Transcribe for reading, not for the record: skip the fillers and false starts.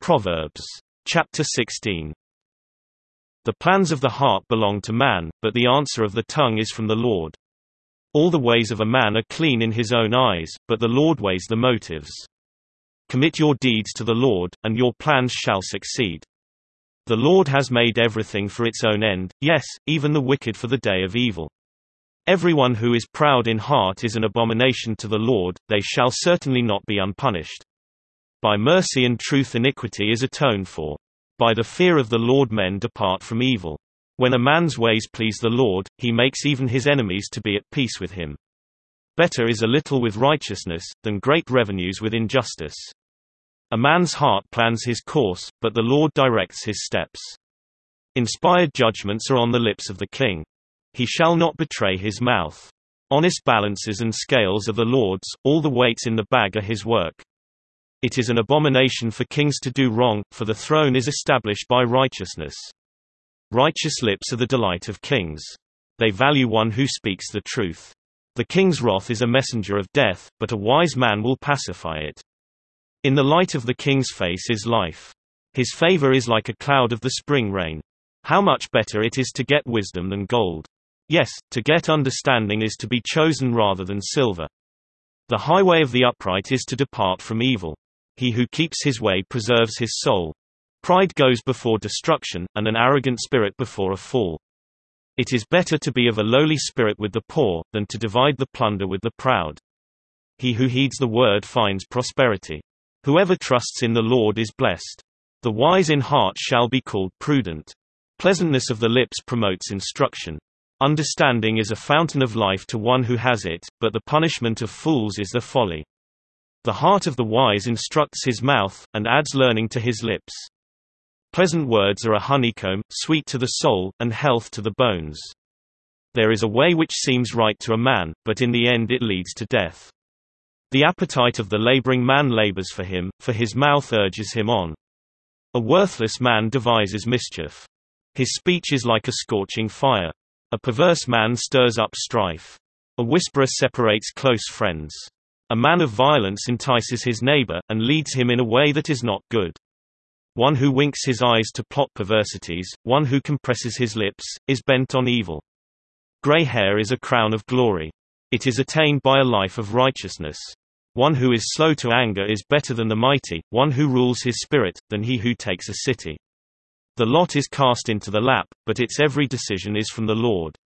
Proverbs. Chapter 16. The plans of the heart belong to man, but the answer of the tongue is from the Lord. All the ways of a man are clean in his own eyes, but the Lord weighs the motives. Commit your deeds to the Lord, and your plans shall succeed. The Lord has made everything for its own end, yes, even the wicked for the day of evil. Everyone who is proud in heart is an abomination to the Lord, they shall certainly not be unpunished. By mercy and truth iniquity is atoned for. By the fear of the Lord men depart from evil. When a man's ways please the Lord, he makes even his enemies to be at peace with him. Better is a little with righteousness, than great revenues with injustice. A man's heart plans his course, but the Lord directs his steps. Inspired judgments are on the lips of the king. He shall not betray his mouth. Honest balances and scales are the Lord's, all the weights in the bag are his work. It is an abomination for kings to do wrong, for the throne is established by righteousness. Righteous lips are the delight of kings. They value one who speaks the truth. The king's wrath is a messenger of death, but a wise man will pacify it. In the light of the king's face is life. His favor is like a cloud of the spring rain. How much better it is to get wisdom than gold. Yes, to get understanding is to be chosen rather than silver. The highway of the upright is to depart from evil. He who keeps his way preserves his soul. Pride goes before destruction, and an arrogant spirit before a fall. It is better to be of a lowly spirit with the poor, than to divide the plunder with the proud. He who heeds the word finds prosperity. Whoever trusts in the Lord is blessed. The wise in heart shall be called prudent. Pleasantness of the lips promotes instruction. Understanding is a fountain of life to one who has it, but the punishment of fools is their folly. The heart of the wise instructs his mouth, and adds learning to his lips. Pleasant words are a honeycomb, sweet to the soul, and health to the bones. There is a way which seems right to a man, but in the end it leads to death. The appetite of the laboring man labors for him, for his mouth urges him on. A worthless man devises mischief. His speech is like a scorching fire. A perverse man stirs up strife. A whisperer separates close friends. A man of violence entices his neighbor, and leads him in a way that is not good. One who winks his eyes to plot perversities, one who compresses his lips, is bent on evil. Gray hair is a crown of glory. It is attained by a life of righteousness. One who is slow to anger is better than the mighty, one who rules his spirit, than he who takes a city. The lot is cast into the lap, but its every decision is from the Lord.